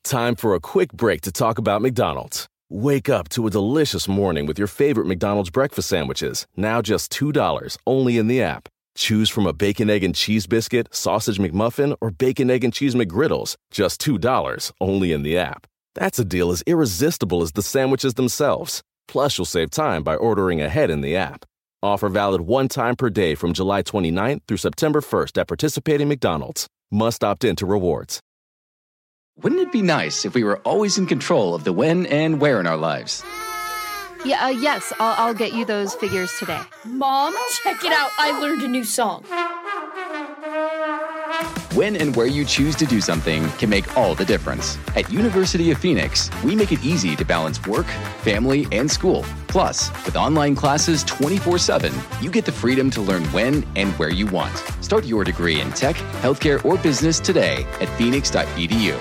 Time for a quick break to talk about McDonald's. Wake up to a delicious morning with your favorite McDonald's breakfast sandwiches, now just $2, only in the app. Choose from a bacon, egg, and cheese biscuit, sausage McMuffin, or bacon, egg, and cheese McGriddles, just $2, only in the app. That's a deal as irresistible as the sandwiches themselves. Plus, you'll save time by ordering ahead in the app. Offer valid one time per day from July 29th through September 1st at participating McDonald's. Must opt into rewards. Wouldn't it be nice if we were always in control of the when and where in our lives? Yes, I'll get you those figures today. Mom, check it out. I learned a new song. When and where you choose to do something can make all the difference. At University of Phoenix, we make it easy to balance work, family, and school. Plus, with online classes 24/7, you get the freedom to learn when and where you want. Start your degree in tech, healthcare, or business today at phoenix.edu.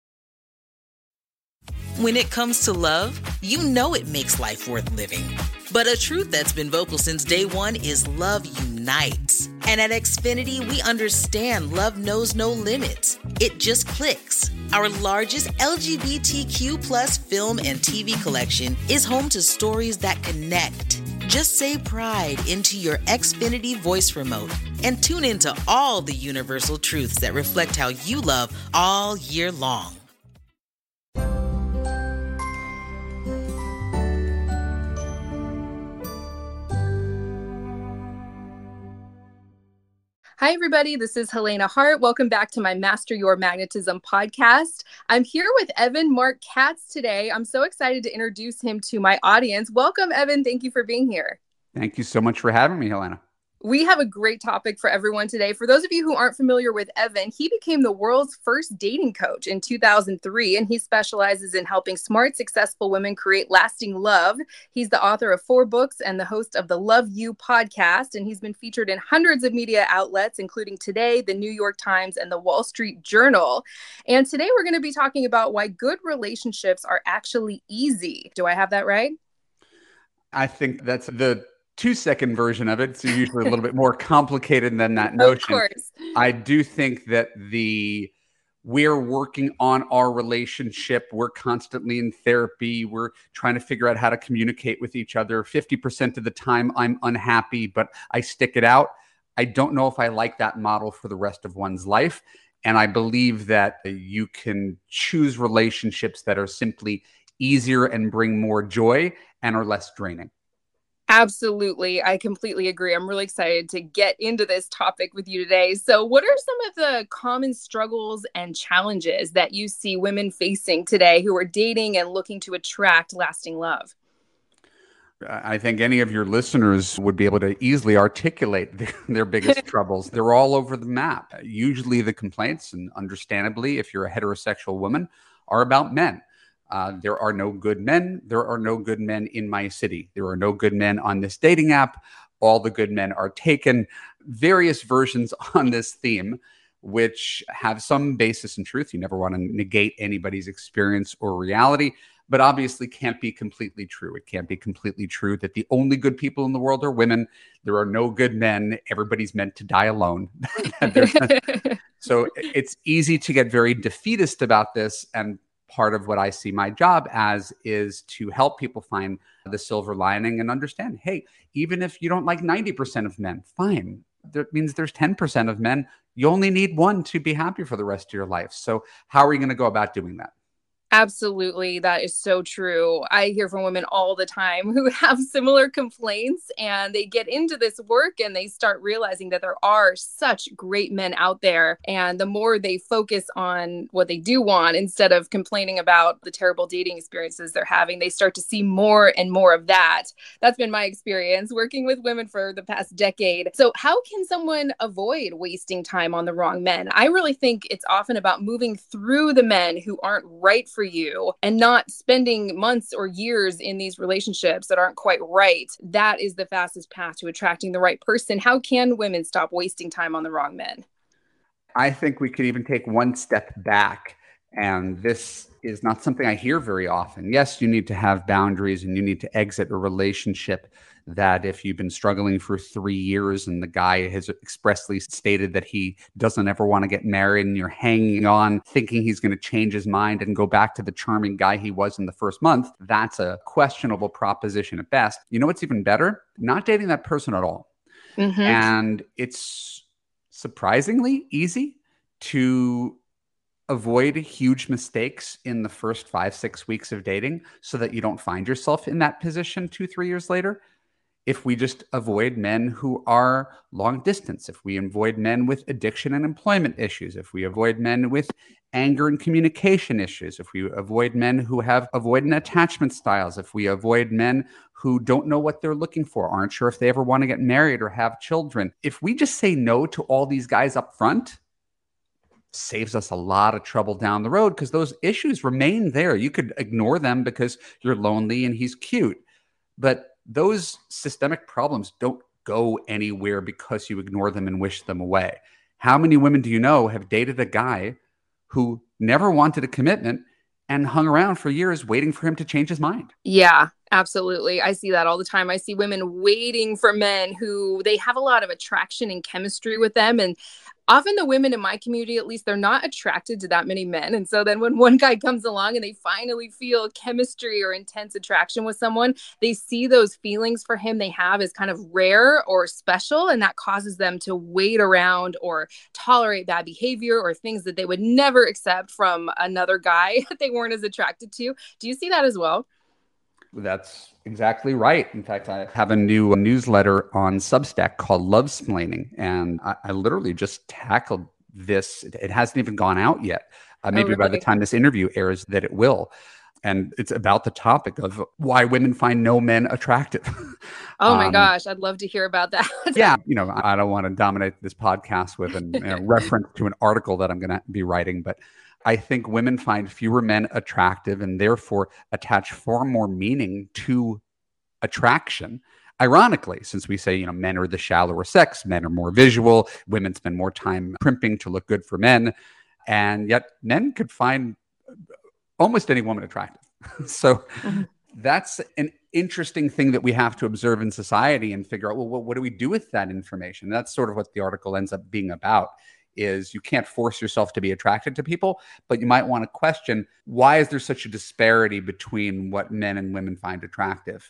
When it comes to love, you know it makes life worth living. But a truth that's been vocal since day one is love unites. And at Xfinity, we understand love knows no limits. It just clicks. Our largest LGBTQ plus film and TV collection is home to stories that connect. Just say pride into your Xfinity voice remote and tune into all the universal truths that reflect how you love all year long. Hi, everybody. This is Helena Hart. Welcome back to my Master Your Magnetism podcast. I'm here with Evan Marc Katz today. I'm so excited to introduce him to my audience. Welcome, Evan. Thank you for being here. Thank you so much for having me, Helena. We have a great topic for everyone today. For those of you who aren't familiar with Evan, he became the world's first dating coach in 2003, and he specializes in helping smart, successful women create lasting love. He's the author of 4 books and the host of the Love U podcast, and he's been featured in hundreds of media outlets, including Today, the New York Times, and the Wall Street Journal. And today we're going to be talking about why good relationships are actually easy. Do I have that right? I think that's the 2-second version of it. It's usually a little bit more complicated than that notion. Of course. I do think that we're working on our relationship. We're constantly in therapy. We're trying to figure out how to communicate with each other. 50% of the time I'm unhappy, but I stick it out. I don't know if I like that model for the rest of one's life. And I believe that you can choose relationships that are simply easier and bring more joy and are less draining. Absolutely. I completely agree. I'm really excited to get into this topic with you today. So what are some of the common struggles and challenges that you see women facing today who are dating and looking to attract lasting love? I think any of your listeners would be able to easily articulate their biggest troubles. They're all over the map. Usually the complaints, and understandably, if you're a heterosexual woman, are about men. There are no good men. There are no good men in my city. There are no good men on this dating app. All the good men are taken. Various versions on this theme, which have some basis in truth. You never want to negate anybody's experience or reality, but obviously can't be completely true. It can't be completely true that the only good people in the world are women. There are no good men. Everybody's meant to die alone. So it's easy to get very defeatist about this, and part of what I see my job as is to help people find the silver lining and understand, hey, even if you don't like 90% of men, fine. That means there's 10% of men. You only need one to be happy for the rest of your life. So how are you going to go about doing that? Absolutely. That is so true. I hear from women all the time who have similar complaints, and they get into this work and they start realizing that there are such great men out there. And the more they focus on what they do want instead of complaining about the terrible dating experiences they're having, they start to see more and more of that. That's been my experience working with women for the past decade. So how can someone avoid wasting time on the wrong men? I really think it's often about moving through the men who aren't right for you and not spending months or years in these relationships that aren't quite right. That is the fastest path to attracting the right person. How can women stop wasting time on the wrong men? I think we could even take one step back And this is not something I hear very often. Yes, you need to have boundaries and you need to exit a relationship that if you've been struggling for 3 years and the guy has expressly stated that he doesn't ever want to get married and you're hanging on thinking he's going to change his mind and go back to the charming guy he was in the first month, that's a questionable proposition at best. You know what's even better? Not dating that person at all. Mm-hmm. And it's surprisingly easy to avoid huge mistakes in the first 5-6 weeks of dating so that you don't find yourself in that position 2-3 years later. If we just avoid men who are long distance, if we avoid men with addiction and employment issues, if we avoid men with anger and communication issues, if we avoid men who have avoidant attachment styles, if we avoid men who don't know what they're looking for, aren't sure if they ever want to get married or have children, if we just say no to all these guys up front, saves us a lot of trouble down the road because those issues remain there. You could ignore them because you're lonely and he's cute, but those systemic problems don't go anywhere because you ignore them and wish them away. How many women do you know have dated a guy who never wanted a commitment and hung around for years waiting for him to change his mind? Yeah, absolutely. I see that all the time. I see women waiting for men who they have a lot of attraction and chemistry with them. And often the women in my community, at least, they're not attracted to that many men. And so then when one guy comes along and they finally feel chemistry or intense attraction with someone, they see those feelings for him they have as kind of rare or special. And that causes them to wait around or tolerate bad behavior or things that they would never accept from another guy that they weren't as attracted to. Do you see that as well? That's exactly right. In fact, I have a new newsletter on Substack called Lovesplaining, and I literally just tackled this. It hasn't even gone out yet. Maybe by the time this interview airs that it will. And it's about the topic of why women find no men attractive. Oh my gosh, I'd love to hear about that. Yeah, I don't want to dominate this podcast with a reference to an article that I'm going to be writing, but I think women find fewer men attractive and therefore attach far more meaning to attraction. Ironically, since we say, men are the shallower sex, men are more visual, women spend more time primping to look good for men, and yet men could find almost any woman attractive. So that's an interesting thing that we have to observe in society and figure out, well, what do we do with that information? That's sort of what the article ends up being about. Is you can't force yourself to be attracted to people, but you might want to question, why is there such a disparity between what men and women find attractive?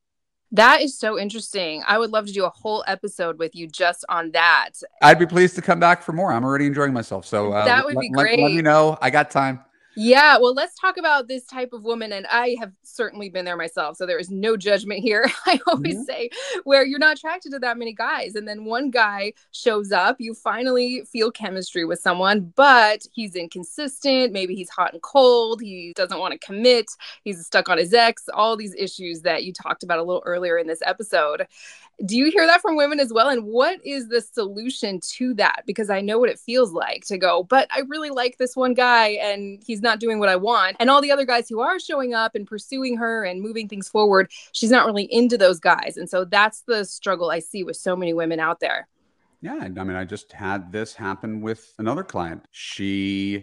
That is so interesting. I would love to do a whole episode with you just on that. I'd be pleased to come back for more. I'm already enjoying myself. So that would be great. Let me know. I got time. Yeah, well, let's talk about this type of woman. And I have certainly been there myself. So there is no judgment here. I always say where you're not attracted to that many guys. And then one guy shows up, you finally feel chemistry with someone, but he's inconsistent. Maybe he's hot and cold. He doesn't want to commit. He's stuck on his ex, all these issues that you talked about a little earlier in this episode. Do you hear that from women as well? And what is the solution to that? Because I know what it feels like to go, but I really like this one guy and he's not doing what I want. And all the other guys who are showing up and pursuing her and moving things forward, she's not really into those guys. And so that's the struggle I see with so many women out there. Yeah, I mean, I just had this happen with another client. She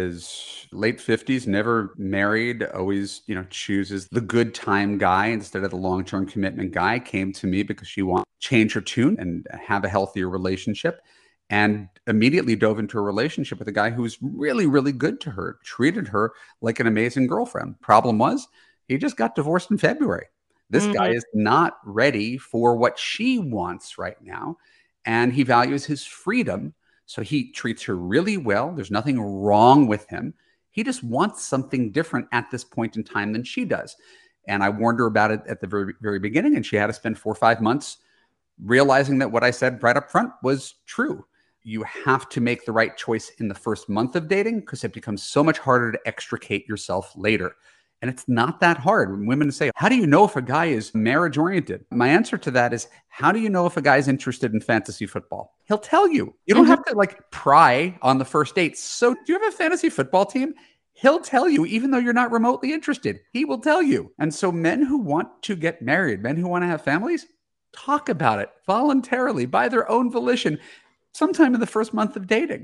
is late 50s, never married, always, chooses the good time guy instead of the long-term commitment guy. Came to me because she wanted to change her tune and have a healthier relationship, and immediately dove into a relationship with a guy who was really, really good to her, treated her like an amazing girlfriend. Problem was, he just got divorced in February. This guy is not ready for what she wants right now. And he values his freedom. So he treats her really well. There's nothing wrong with him. He just wants something different at this point in time than she does. And I warned her about it at the very, very beginning. And she had to spend 4 or 5 months realizing that what I said right up front was true. You have to make the right choice in the first month of dating because it becomes so much harder to extricate yourself later. And it's not that hard. When women say, how do you know if a guy is marriage oriented? My answer to that is, how do you know if a guy's interested in fantasy football? He'll tell you. You don't have to pry on the first date. So do you have a fantasy football team? He'll tell you, even though you're not remotely interested. He will tell you. And so men who want to get married, men who want to have families, talk about it voluntarily by their own volition sometime in the first month of dating.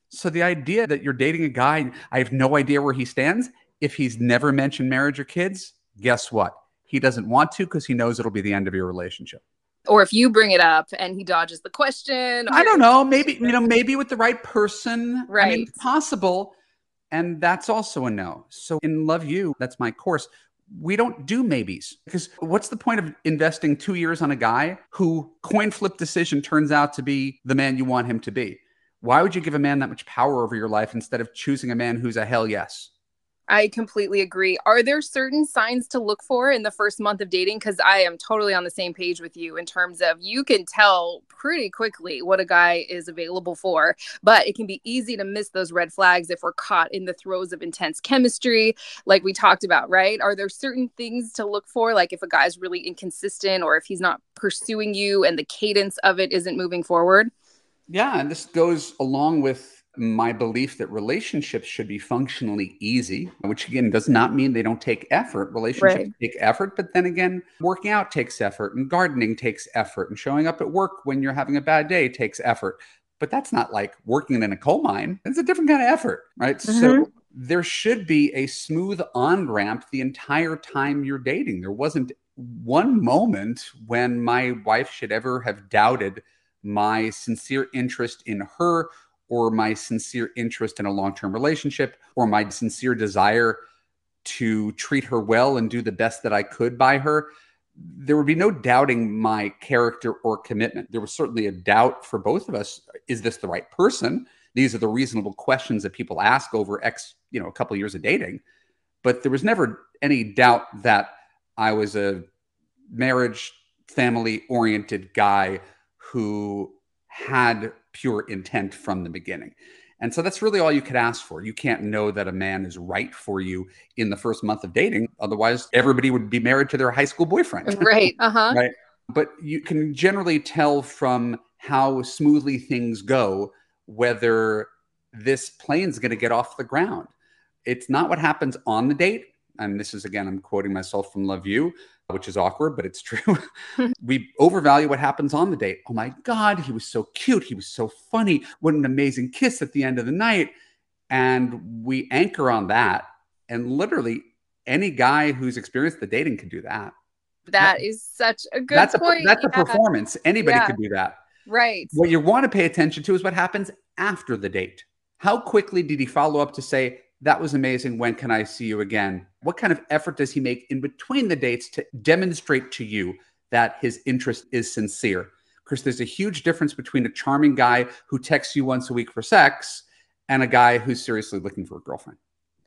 So the idea that you're dating a guy, I have no idea where he stands. If he's never mentioned marriage or kids, guess what? He doesn't want to because he knows it'll be the end of your relationship. Or if you bring it up and he dodges the question. I don't know. Maybe, maybe with the right person. Right. I mean, it's possible. And that's also a no. So in Love U, that's my course. We don't do maybes, because what's the point of investing 2 years on a guy who coin flip decision turns out to be the man you want him to be? Why would you give a man that much power over your life instead of choosing a man who's a hell yes? I completely agree. Are there certain signs to look for in the first month of dating? Because I am totally on the same page with you in terms of you can tell pretty quickly what a guy is available for, but it can be easy to miss those red flags if we're caught in the throes of intense chemistry, like we talked about, right? Are there certain things to look for, like if a guy's really inconsistent or if he's not pursuing you and the cadence of it isn't moving forward? Yeah, and this goes along with my belief that relationships should be functionally easy, which again does not mean they don't take effort. Relationships take effort, but then again, working out takes effort, and gardening takes effort, and showing up at work when you're having a bad day takes effort. But that's not like working in a coal mine. It's a different kind of effort, right? Mm-hmm. So there should be a smooth on-ramp the entire time you're dating. There wasn't one moment when my wife should ever have doubted my sincere interest in her, or my sincere interest in a long-term relationship, or my sincere desire to treat her well and do the best that I could by her. There would be no doubting my character or commitment. There was certainly a doubt for both of us. Is this the right person? These are the reasonable questions that people ask over a couple of years of dating. But there was never any doubt that I was a marriage, family-oriented guy who had pure intent from the beginning. And so that's really all you could ask for. You can't know that a man is right for you in the first month of dating. Otherwise, everybody would be married to their high school boyfriend. Right. Uh-huh. Right. But you can generally tell from how smoothly things go whether this plane's going to get off the ground. It's not what happens on the date. And this is, again, I'm quoting myself from Love U, which is awkward, but it's true. We overvalue what happens on the date. Oh my God, he was so cute. He was so funny. What an amazing kiss at the end of the night. And we anchor on that. And literally any guy who's experienced the dating can do that. That is such a good point. That's a performance. Anybody could do that. Right. What you want to pay attention to is what happens after the date. How quickly did he follow up to say, that was amazing. When can I see you again? What kind of effort does he make in between the dates to demonstrate to you that his interest is sincere? Because there's a huge difference between a charming guy who texts you once a week for sex and a guy who's seriously looking for a girlfriend.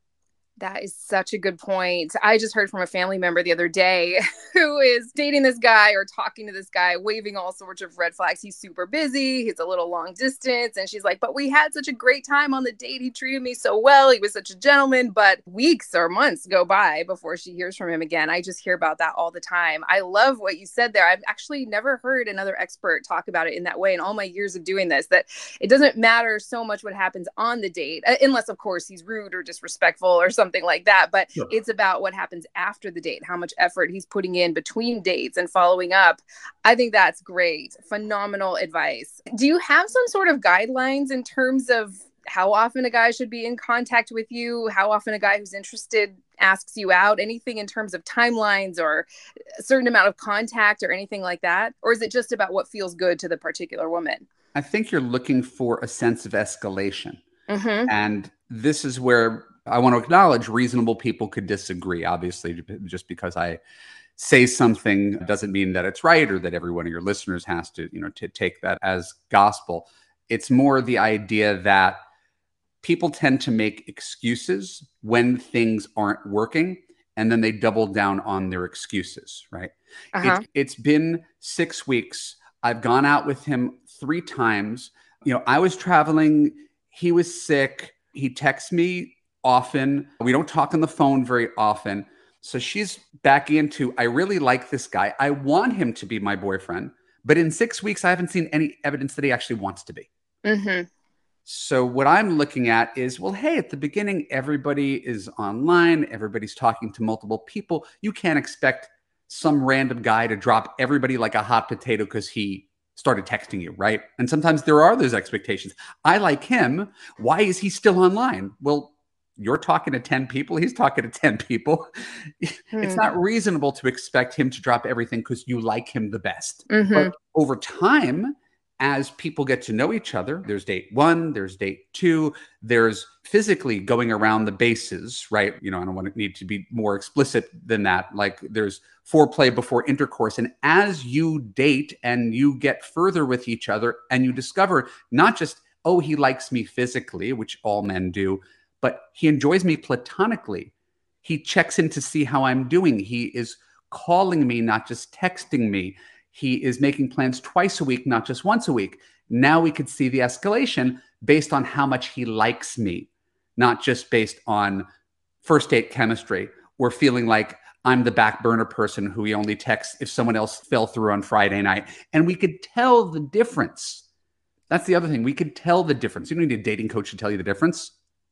That is such a good point. I just heard from a family member the other day who is dating this guy or talking to this guy, waving all sorts of red flags. He's super busy. He's a little long distance. And she's like, but we had such a great time on the date. He treated me so well. He was such a gentleman. But weeks or months go by before she hears from him again. I just hear about that all the time. I love what you said there. I've actually never heard another expert talk about it in that way in all my years of doing this, that it doesn't matter so much what happens on the date, unless, of course, he's rude or disrespectful or something like that. But sure, it's about what happens after the date, how much effort he's putting in between dates and following up. I think that's great. Phenomenal advice. Do you have some sort of guidelines in terms of how often a guy should be in contact with you, how often a guy who's interested asks you out, anything in terms of timelines or a certain amount of contact or anything like that? Or is it just about what feels good to the particular woman? I think you're looking for a sense of escalation. Mm-hmm. And this is where I want to acknowledge reasonable people could disagree. Obviously, just because I say something doesn't mean that it's right or that every one of your listeners has to, to take that as gospel. It's more the idea that people tend to make excuses when things aren't working, and then they double down on their excuses, right? Uh-huh. It's been 6 weeks. I've gone out with him 3 times. I was traveling. He was sick. He texts me often. We don't talk on the phone very often. So she's backing into, I really like this guy. I want him to be my boyfriend. But in 6 weeks, I haven't seen any evidence that he actually wants to be. Mm-hmm. So what I'm looking at is, well, hey, at the beginning, everybody is online. Everybody's talking to multiple people. You can't expect some random guy to drop everybody like a hot potato because he started texting you, right? And sometimes there are those expectations. I like him. Why is he still online? Well, you're talking to 10 people. He's talking to 10 people. It's not reasonable to expect him to drop everything because you like him the best. But over time, as people get to know each other, there's date 1, there's date 2, there's physically going around the bases, right? I don't want to need to be more explicit than that. Like there's foreplay before intercourse. And as you date and you get further with each other and you discover not just, oh, he likes me physically, which all men do, but he enjoys me platonically. He checks in to see how I'm doing. He is calling me, not just texting me. He is making plans twice a week, not just once a week. Now we could see the escalation based on how much he likes me, not just based on first date chemistry or feeling like I'm the back burner person who he only texts if someone else fell through on Friday night. And we could tell the difference. That's the other thing. We could tell the difference. You don't need a dating coach to tell you the difference.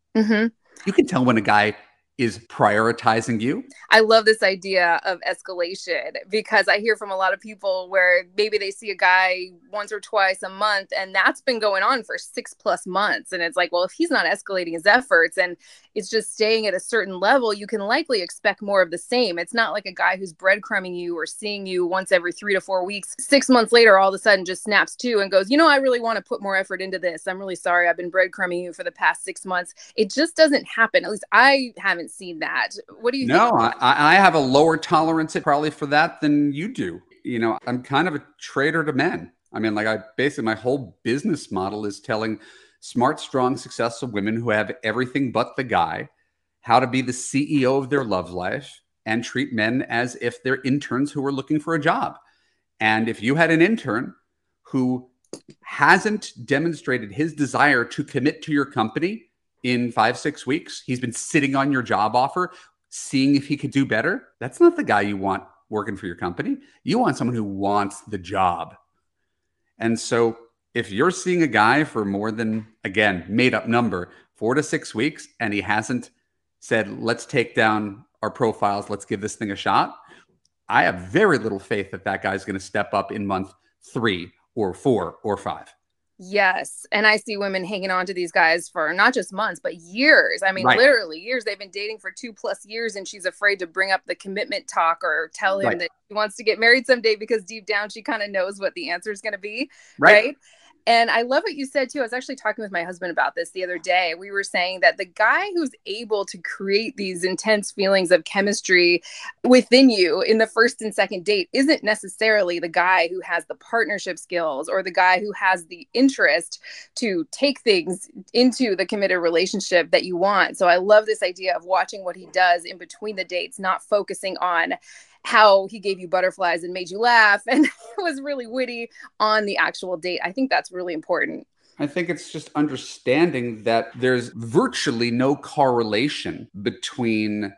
You can tell when a guy is prioritizing you. I love this idea of escalation because I hear from a lot of people where maybe they see a guy once or twice a month and that's been going on for 6+ months. And it's like, well, if he's not escalating his efforts and it's just staying at a certain level, you can likely expect more of the same. It's not like a guy who's breadcrumbing you or seeing you once every 3 to 4 weeks. 6 months later, all of a sudden just snaps to and goes, I really want to put more effort into this. I'm really sorry. I've been breadcrumbing you for the past 6 months. It just doesn't happen. At least I haven't seen that. What do you think? No, I have a lower tolerance probably for that than you do. I'm kind of a traitor to men. I mean, like my whole business model is telling smart, strong, successful women who have everything but the guy how to be the CEO of their love life and treat men as if they're interns who are looking for a job. And if you had an intern who hasn't demonstrated his desire to commit to your company in 5-6 weeks, he's been sitting on your job offer, seeing if he could do better. That's not the guy you want working for your company. You want someone who wants the job. And so if you're seeing a guy for more than, again, made up number, 4 to 6 weeks, and he hasn't said, let's take down our profiles, let's give this thing a shot, I have very little faith that that guy's going to step up in month 3 or 4 or 5. Yes. And I see women hanging on to these guys for not just months, but years. I mean, literally years. They've been dating for 2+ years and she's afraid to bring up the commitment talk or tell him that she wants to get married someday because deep down she kind of knows what the answer is going to be. Right. And I love what you said, too. I was actually talking with my husband about this the other day. We were saying that the guy who's able to create these intense feelings of chemistry within you in the first and second date isn't necessarily the guy who has the partnership skills or the guy who has the interest to take things into the committed relationship that you want. So I love this idea of watching what he does in between the dates, not focusing on how he gave you butterflies and made you laugh and was really witty on the actual date. I think that's really important. I think it's just understanding that there's virtually no correlation between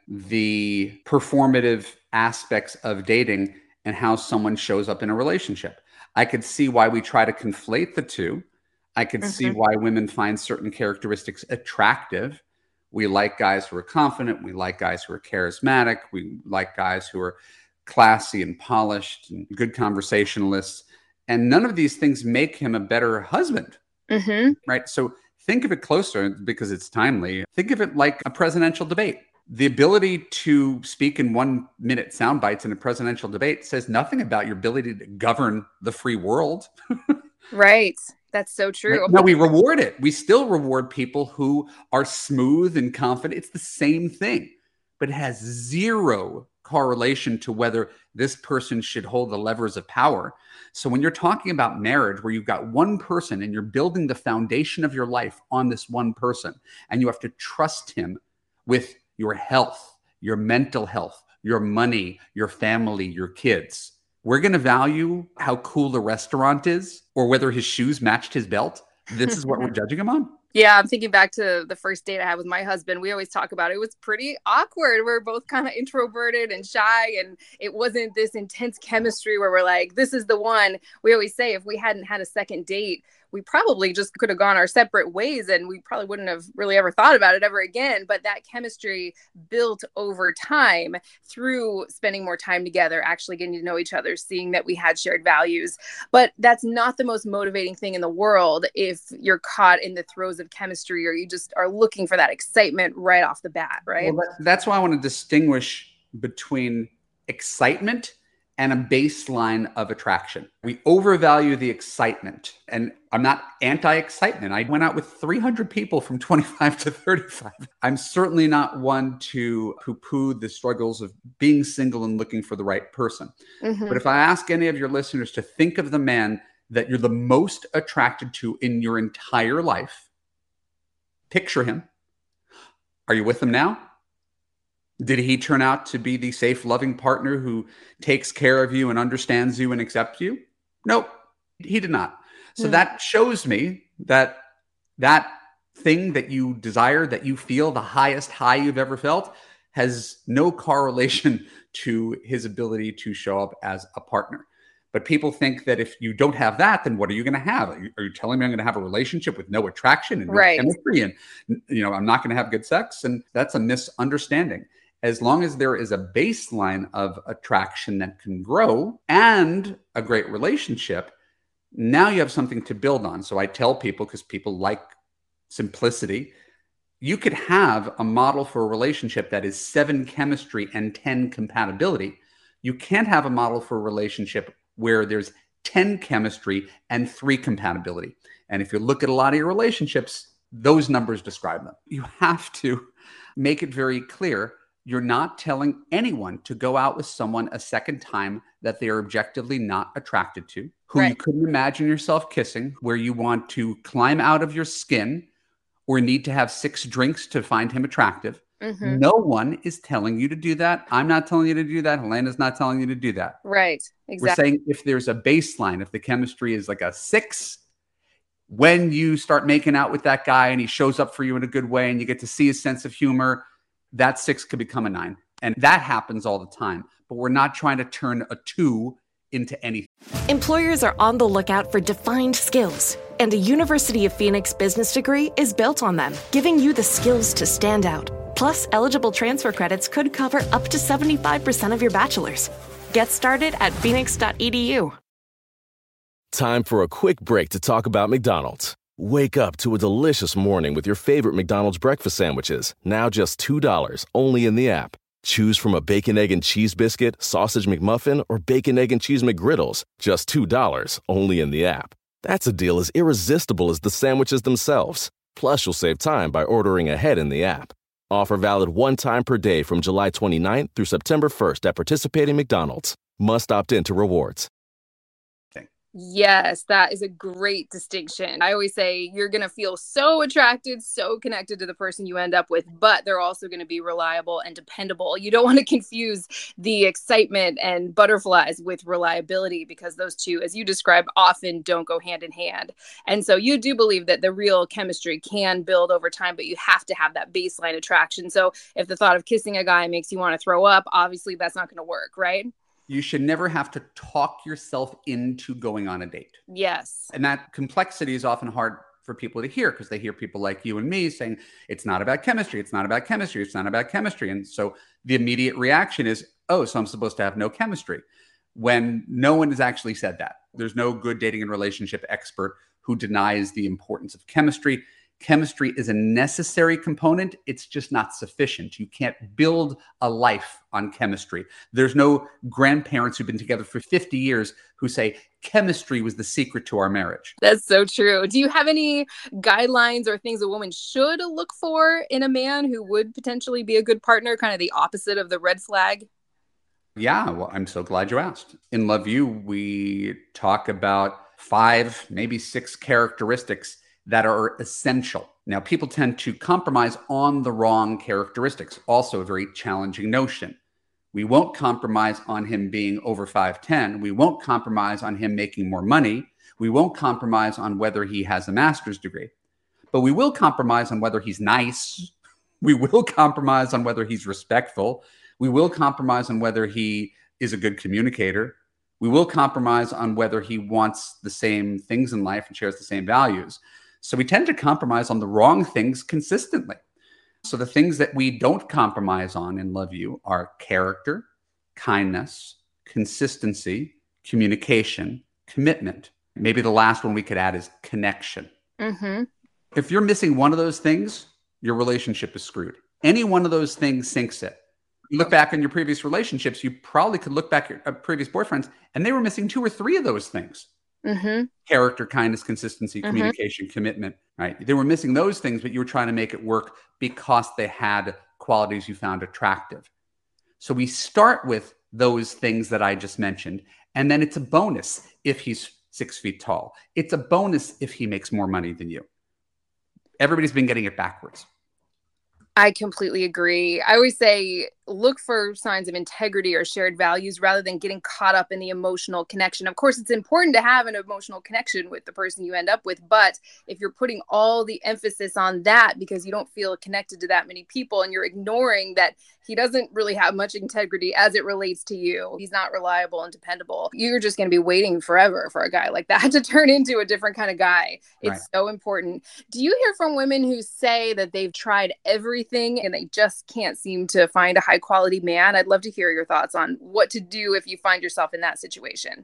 the performative aspects of dating and how someone shows up in a relationship. I could see why we try to conflate the two. I could see why women find certain characteristics attractive. We like guys who are confident. We like guys who are charismatic. We like guys who are classy and polished and good conversationalists. And none of these things make him a better husband, right? So think of it closer because it's timely. Think of it like a presidential debate. The ability to speak in 1-minute sound bites in a presidential debate says nothing about your ability to govern the free world. Right. That's so true. Right? No, we reward it. We still reward people who are smooth and confident. It's the same thing, but it has zero correlation to whether this person should hold the levers of power. So when you're talking about marriage, where you've got one person and you're building the foundation of your life on this one person, and you have to trust him with your health, your mental health, your money, your family, your kids, we're going to value how cool the restaurant is or whether his shoes matched his belt. This is what we're judging him on. Yeah, I'm thinking back to the first date I had with my husband. We always talk about it. It was pretty awkward. We're both kind of introverted and shy, and it wasn't this intense chemistry where we're like, this is the one. We always say if we hadn't had a second date, we probably just could have gone our separate ways and we probably wouldn't have really ever thought about it ever again. But that chemistry built over time through spending more time together, actually getting to know each other, seeing that we had shared values. But that's not the most motivating thing in the world if you're caught in the throes of chemistry or you just are looking for that excitement right off the bat, right? Well, that's why I want to distinguish between excitement and a baseline of attraction. We overvalue the excitement. And I'm not anti-excitement. I went out with 300 people from 25 to 35. I'm certainly not one to poo-poo the struggles of being single and looking for the right person. Mm-hmm. But if I ask any of your listeners to think of the man that you're the most attracted to in your entire life, picture him. Are you with him now? Did he turn out to be the safe, loving partner who takes care of you and understands you and accepts you? Nope, he did not. So that shows me that that thing that you desire, that you feel the highest high you've ever felt, has no correlation to his ability to show up as a partner. But people think that if you don't have that, then what are you going to have? Are you telling me I'm going to have a relationship with no attraction and no chemistry and, I'm not going to have good sex? And that's a misunderstanding. As long as there is a baseline of attraction that can grow and a great relationship, now you have something to build on. So I tell people, because people like simplicity, you could have a model for a relationship that is 7 chemistry and 10 compatibility. You can't have a model for a relationship where there's 10 chemistry and 3 compatibility. And if you look at a lot of your relationships, those numbers describe them. You have to make it very clear. You're not telling anyone to go out with someone a second time that they are objectively not attracted to, who you couldn't imagine yourself kissing, where you want to climb out of your skin or need to have 6 drinks to find him attractive. Mm-hmm. No one is telling you to do that. I'm not telling you to do that. Helena's not telling you to do that. Right. Exactly. We're saying if there's a baseline, if the chemistry is like a 6, when you start making out with that guy and he shows up for you in a good way and you get to see his sense of humor, that 6 could become a 9. And that happens all the time. But we're not trying to turn a 2 into anything. Employers are on the lookout for defined skills. And a University of Phoenix business degree is built on them, giving you the skills to stand out. Plus, eligible transfer credits could cover up to 75% of your bachelor's. Get started at phoenix.edu. Time for a quick break to talk about McDonald's. Wake up to a delicious morning with your favorite McDonald's breakfast sandwiches, now just $2, only in the app. Choose from a bacon, egg, and cheese biscuit, sausage McMuffin, or bacon, egg, and cheese McGriddles, just $2, only in the app. That's a deal as irresistible as the sandwiches themselves. Plus, you'll save time by ordering ahead in the app. Offer valid 1 time per day from July 29th through September 1st at participating McDonald's. Must opt into rewards. Yes, that is a great distinction. I always say you're going to feel so attracted, so connected to the person you end up with, but they're also going to be reliable and dependable. You don't want to confuse the excitement and butterflies with reliability, because those two, as you describe, often don't go hand in hand. And so you do believe that the real chemistry can build over time, but you have to have that baseline attraction. So if the thought of kissing a guy makes you want to throw up, obviously that's not going to work, right? You should never have to talk yourself into going on a date. Yes. And that complexity is often hard for people to hear, because they hear people like you and me saying, it's not about chemistry. It's not about chemistry. It's not about chemistry. And so the immediate reaction is, oh, so I'm supposed to have no chemistry, when no one has actually said that. There's no good dating and relationship expert who denies the importance of chemistry. Chemistry is a necessary component. It's just not sufficient. You can't build a life on chemistry. There's no grandparents who've been together for 50 years who say chemistry was the secret to our marriage. That's so true. Do you have any guidelines or things a woman should look for in a man who would potentially be a good partner, kind of the opposite of the red flag? Yeah, well, I'm so glad you asked. In Love U, we talk about 5, maybe 6 characteristics that are essential. Now, people tend to compromise on the wrong characteristics. Also a very challenging notion. We won't compromise on him being over 5'10". We won't compromise on him making more money. We won't compromise on whether he has a master's degree. But we will compromise on whether he's nice. We will compromise on whether he's respectful. We will compromise on whether he is a good communicator. We will compromise on whether he wants the same things in life and shares the same values. So we tend to compromise on the wrong things consistently. So the things that we don't compromise on in Love U are character, kindness, consistency, communication, commitment. Maybe the last one we could add is connection. Mm-hmm. If you're missing one of those things, your relationship is screwed. Any one of those things sinks it. You look back on your previous relationships, you probably could look back at previous boyfriends, and they were missing 2 or 3 of those things. Mm-hmm. Character, kindness, consistency, communication, commitment, right? They were missing those things, but you were trying to make it work because they had qualities you found attractive. So we start with those things that I just mentioned, and then it's a bonus if he's 6 feet tall. It's a bonus if he makes more money than you. Everybody's been getting it backwards. I completely agree. I always say, look for signs of integrity or shared values rather than getting caught up in the emotional connection. Of course, it's important to have an emotional connection with the person you end up with. But if you're putting all the emphasis on that because you don't feel connected to that many people and you're ignoring that he doesn't really have much integrity as it relates to you, he's not reliable and dependable, you're just going to be waiting forever for a guy like that to turn into a different kind of guy. It's so important. Do you hear from women who say that they've tried everything and they just can't seem to find a high quality man? I'd love to hear your thoughts on what to do if you find yourself in that situation.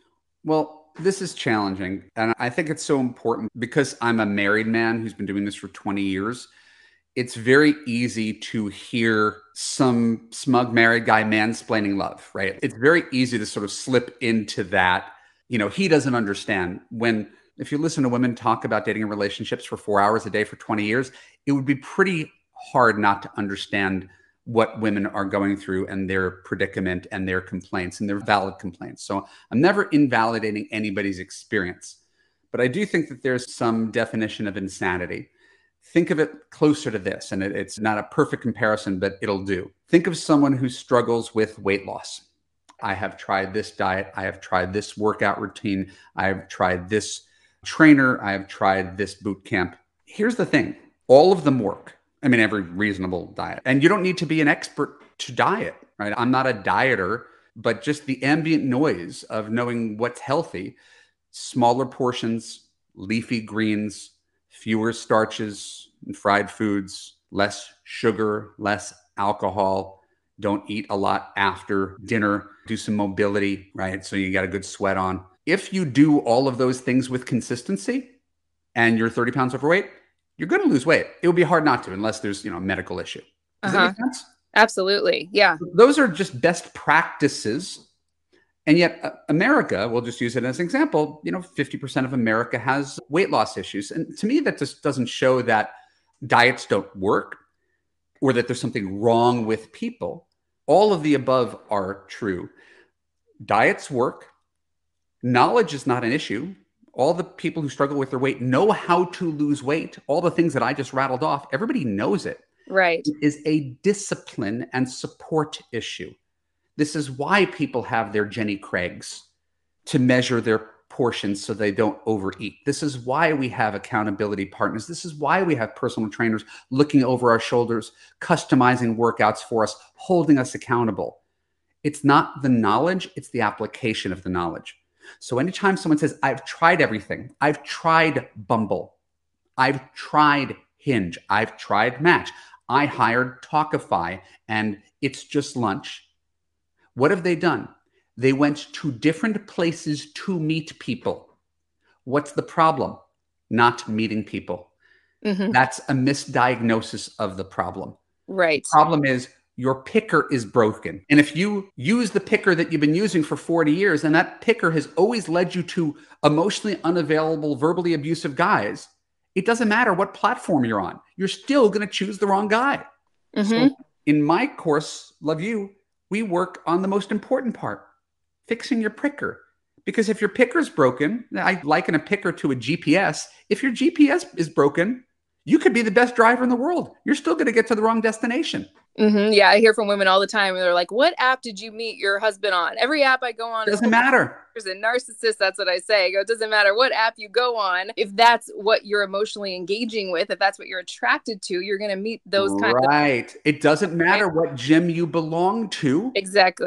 Well, this is challenging. And I think it's so important because I'm a married man who's been doing this for 20 years. It's very easy to hear some smug married guy mansplaining love, right? It's very easy to sort of slip into that. You know, he doesn't understand. If you listen to women talk about dating and relationships for 4 hours a day for 20 years, it would be pretty hard not to understand what women are going through and their predicament and their complaints and their valid complaints. So I'm never invalidating anybody's experience, but I do think that there's some definition of insanity. Think of it closer to this, and it's not a perfect comparison, but it'll do. Think of someone who struggles with weight loss. I have tried this diet. I have tried this workout routine. I have tried this trainer. I have tried this boot camp. Here's the thing. All of them work. I mean, every reasonable diet. And you don't need to be an expert to diet, right? I'm not a dieter, but just the ambient noise of knowing what's healthy, smaller portions, leafy greens, fewer starches and fried foods, less sugar, less alcohol. Don't eat a lot after dinner. Do some mobility, right? So you got a good sweat on. If you do all of those things with consistency and you're 30 pounds overweight, you're going to lose weight. It would be hard not to unless there's, a medical issue. Does that make sense? Absolutely. Yeah. Those are just best practices. And yet America, we'll just use it as an example, 50% of America has weight loss issues. And to me, that just doesn't show that diets don't work or that there's something wrong with people. All of the above are true. Diets work. Knowledge is not an issue. All the people who struggle with their weight know how to lose weight. All the things that I just rattled off, everybody knows it. Right. It is a discipline and support issue. This is why people have their Jenny Craigs to measure their portions so they don't overeat. This is why we have accountability partners. This is why we have personal trainers looking over our shoulders, customizing workouts for us, holding us accountable. It's not the knowledge, it's the application of the knowledge. So anytime someone says, I've tried everything, I've tried Bumble, I've tried Hinge, I've tried Match, I hired Talkify, and it's just lunch. What have they done? They went to different places to meet people. What's the problem? Not meeting people. Mm-hmm. That's a misdiagnosis of the problem. Right. The problem is your picker is broken. And if you use the picker that you've been using for 40 years, and that picker has always led you to emotionally unavailable, verbally abusive guys, it doesn't matter what platform you're on. You're still going to choose the wrong guy. Mm-hmm. So in my course, Love U, we work on the most important part, fixing your picker. Because if your picker's broken, I liken a picker to a GPS. If your GPS is broken, you could be the best driver in the world. You're still going to get to the wrong destination. Mm-hmm. Yeah, I hear from women all the time. They're like, what app did you meet your husband on? Every app I go on. Doesn't matter. There's a narcissist. That's what I say. I go, it doesn't matter what app you go on. If that's what you're emotionally engaging with, if that's what you're attracted to, you're going to meet those kinds of... Right. It doesn't matter what gym you belong to. Exactly.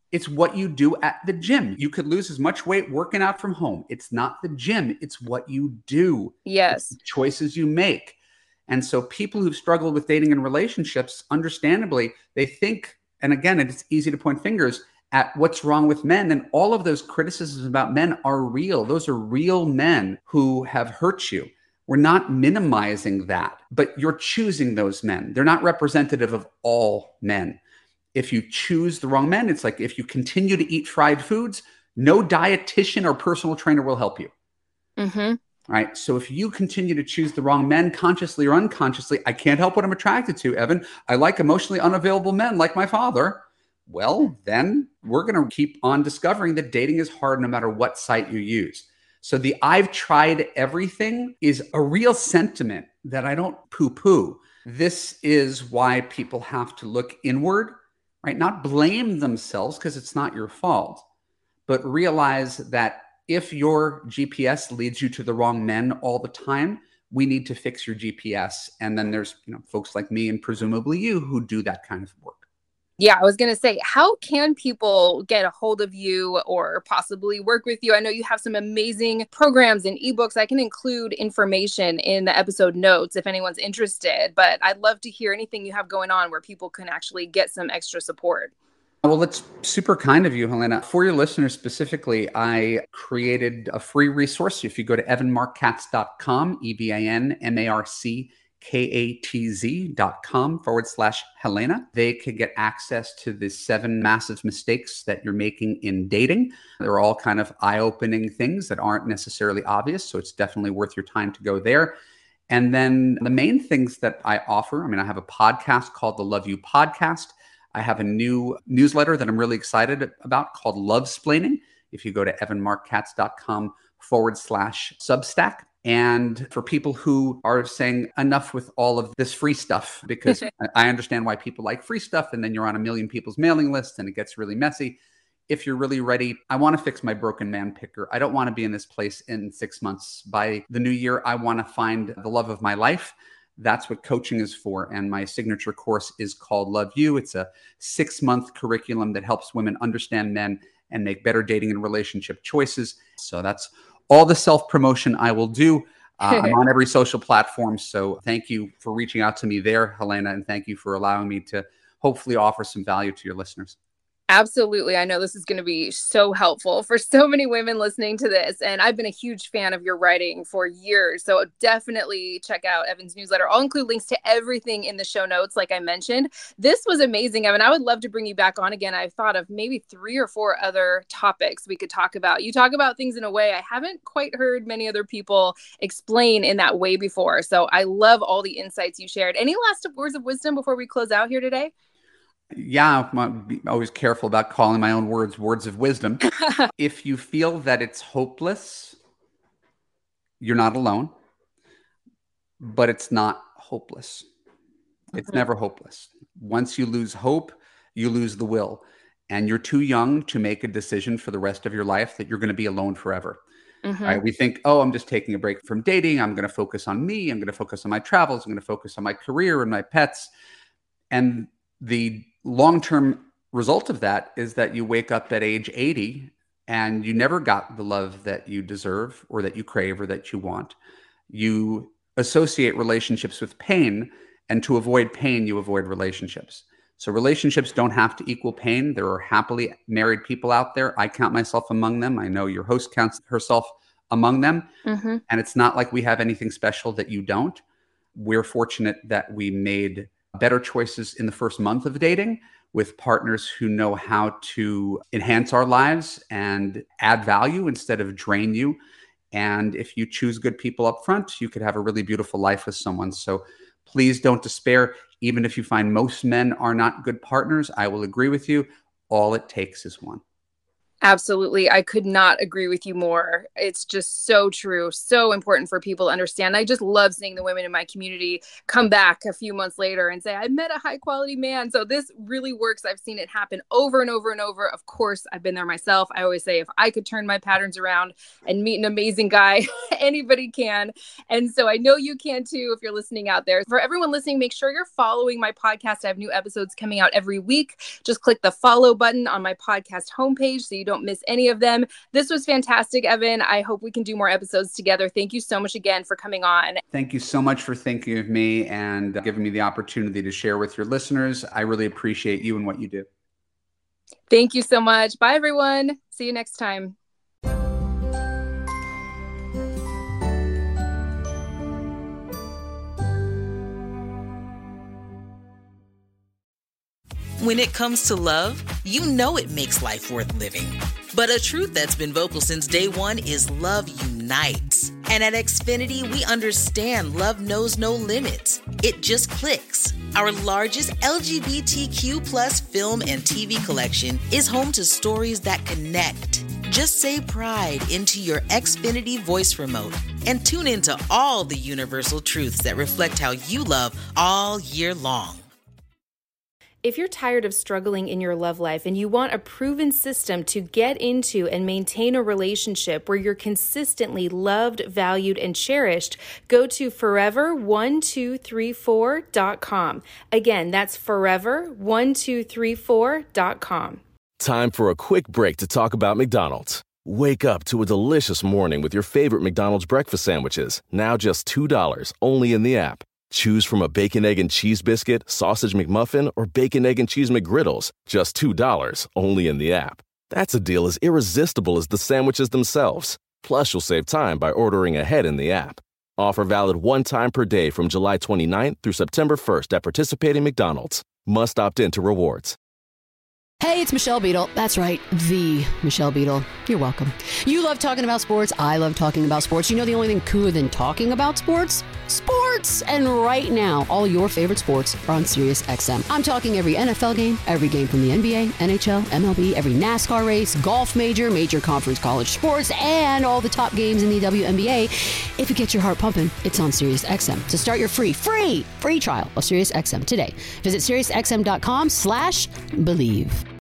It's what you do at the gym. You could lose as much weight working out from home. It's not the gym. It's what you do. Yes. It's the choices you make. And so people who've struggled with dating and relationships, understandably, they think, and again, it's easy to point fingers at what's wrong with men. And all of those criticisms about men are real. Those are real men who have hurt you. We're not minimizing that, but you're choosing those men. They're not representative of all men. If you choose the wrong men, it's like if you continue to eat fried foods, no dietitian or personal trainer will help you. Mm-hmm. Right. So if you continue to choose the wrong men, consciously or unconsciously, I can't help what I'm attracted to, Evan. I like emotionally unavailable men like my father. Well, then we're going to keep on discovering that dating is hard no matter what site you use. So the I've tried everything is a real sentiment that I don't poo-poo. This is why people have to look inward, right? Not blame themselves because it's not your fault, but realize that if your GPS leads you to the wrong men all the time, we need to fix your GPS. And then there's, folks like me and presumably you who do that kind of work. Yeah, I was going to say, how can people get a hold of you or possibly work with you? I know you have some amazing programs and ebooks. I can include information in the episode notes if anyone's interested, but I'd love to hear anything you have going on where people can actually get some extra support. Well, that's super kind of you, Helena. For your listeners specifically, I created a free resource. If you go to evanmarckatz.com, evanmarckatz.com/Helena, they could get access to the 7 massive mistakes that you're making in dating. They're all kind of eye-opening things that aren't necessarily obvious. So it's definitely worth your time to go there. And then the main things that I offer, I have a podcast called the Love You Podcast. I have a new newsletter that I'm really excited about called Lovesplaining. If you go to evanmarckatz.com/Substack. And for people who are saying enough with all of this free stuff, because I understand why people like free stuff, and then you're on a million people's mailing lists and it gets really messy. If you're really ready, I want to fix my broken man picker. I don't want to be in this place in 6 months. By the new year, I want to find the love of my life. That's what coaching is for. And my signature course is called Love You. It's a 6-month curriculum that helps women understand men and make better dating and relationship choices. So that's all the self-promotion I will do. I'm on every social platform. So thank you for reaching out to me there, Helena. And thank you for allowing me to hopefully offer some value to your listeners. Absolutely. I know this is going to be so helpful for so many women listening to this. And I've been a huge fan of your writing for years. So definitely check out Evan's newsletter. I'll include links to everything in the show notes, like I mentioned. This was amazing, Evan. I would love to bring you back on again. I've thought of maybe 3 or 4 other topics we could talk about. You talk about things in a way I haven't quite heard many other people explain in that way before. So I love all the insights you shared. Any last words of wisdom before we close out here today? Yeah, I'm always careful about calling my own words of wisdom. If you feel that it's hopeless, you're not alone, but it's not hopeless. It's never hopeless. Once you lose hope, you lose the will, and you're too young to make a decision for the rest of your life that you're going to be alone forever. Right? We think, oh, I'm just taking a break from dating. I'm going to focus on me. I'm going to focus on my travels. I'm going to focus on my career and my pets. And the long-term result of that is that you wake up at age 80 and you never got the love that you deserve or that you crave or that you want. You associate relationships with pain, and to avoid pain, you avoid relationships. So relationships don't have to equal pain. There are happily married people out there. I count myself among them. I know your host counts herself among them. And it's not like we have anything special that you don't. We're fortunate that we made better choices in the first month of dating with partners who know how to enhance our lives and add value instead of drain you. And if you choose good people up front, you could have a really beautiful life with someone. So please don't despair. Even if you find most men are not good partners, I will agree with you. All it takes is one. Absolutely. I could not agree with you more. It's just so true. So important for people to understand. I just love seeing the women in my community come back a few months later and say, I met a high quality man. So this really works. I've seen it happen over and over and over. Of course, I've been there myself. I always say, if I could turn my patterns around and meet an amazing guy, anybody can. And so I know you can too, if you're listening out there. For everyone listening, make sure you're following my podcast. I have new episodes coming out every week. Just click the follow button on my podcast homepage so you don't miss any of them. This was fantastic, Evan. I hope we can do more episodes together. Thank you so much again for coming on. Thank you so much for thinking of me and giving me the opportunity to share with your listeners. I really appreciate you and what you do. Thank you so much. Bye, everyone. See you next time. When it comes to love, you know it makes life worth living. But a truth that's been vocal since day one is love unites. And at Xfinity, we understand love knows no limits. It just clicks. Our largest LGBTQ+ film and TV collection is home to stories that connect. Just say pride into your Xfinity voice remote and tune into all the universal truths that reflect how you love all year long. If you're tired of struggling in your love life and you want a proven system to get into and maintain a relationship where you're consistently loved, valued, and cherished, go to forever1234.com. Again, that's forever1234.com. Time for a quick break to talk about McDonald's. Wake up to a delicious morning with your favorite McDonald's breakfast sandwiches, now just $2, only in the app. Choose from a bacon, egg, and cheese biscuit, sausage McMuffin, or bacon, egg, and cheese McGriddles, just $2, only in the app. That's a deal as irresistible as the sandwiches themselves. Plus, you'll save time by ordering ahead in the app. Offer valid one time per day from July 29th through September 1st at participating McDonald's. Must opt in to rewards. Hey, it's Michelle Beadle. That's right, the Michelle Beadle. You're welcome. You love talking about sports. I love talking about sports. You know the only thing cooler than talking about sports? Sports! And right now, all your favorite sports are on SiriusXM. I'm talking every NFL game, every game from the NBA, NHL, MLB, every NASCAR race, golf major conference college sports, and all the top games in the WNBA. If it gets your heart pumping, it's on SiriusXM. So start your free trial of SiriusXM today. Visit SiriusXM.com/believe.